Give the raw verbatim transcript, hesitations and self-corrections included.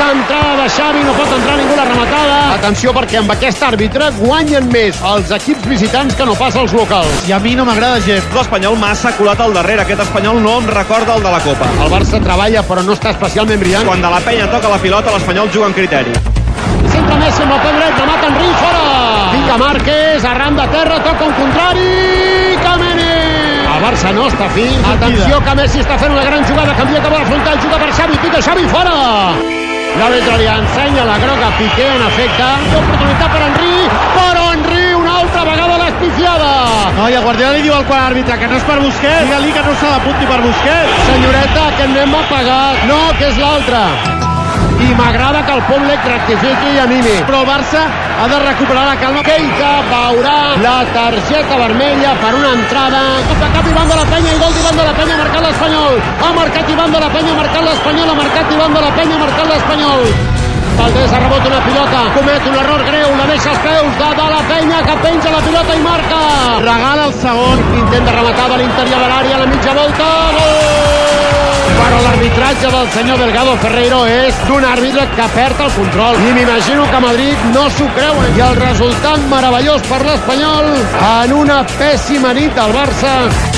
centrada de Xavi, no pot entrar ningú la rematada. Atenció, perquè amb aquest àrbitre guanyen més els equips visitants que no pas els locals. I a mi no m'agrada gens. L'Espanyol massa colat al darrere. Aquest Espanyol no em recorda el de la Copa. El Barça treballa, però no està especialment brillant. Quan de la penya toca la pilota, l'Espanyol juga amb criteri. Centre Messi amb el peu dret, remata Henry, fora! Pica Márquez, arran de terra, toca un contrari, Kameni! El Barça no està fi. Atenció, que Messi està fent una gran jugada, canvia cap a la frontal, juga per Xavi, pica Xavi, fora! L'àrbitre li ensenya la groga a Piqué, en efecte. Oportunitat per Henry, però Henry una altra vegada l'ha espifiada. No, i el Guardiola li diu al quart àrbitre que no és per Busquets. Digue-li que no s'ha d'apunti per Busquets. Senyoreta, que anem a pagar. No, que és l'altre. I m'agrada que el públic rectifiqui i animi. Però el Barça ha de recuperar la calma. Keita veurà la targeta vermella per una entrada. Ha marcat Iván de la Penya i gol d'Iván de la Penya, ha marcat l'Espanyol. Ha marcat Iván de la Penya, ha marcat l'Espanyol. Ha marcat Iván de la Penya, ha marcat l'Espanyol. Valdés ha rebut una pilota, comet un error greu, la deixa als peus de, de la Penya, que penja la pilota i marca. Regala el segon. Intent de rematar de l'interior de l'àrea, la mitja volta. Gol! Però l'arbitratge del senyor Delgado Ferreiro és d'un àrbitre que perd el control. I m'imagino que a Madrid no s'ho creuen. I el resultat meravellós per l'Espanyol en una pèssima nit del Barça.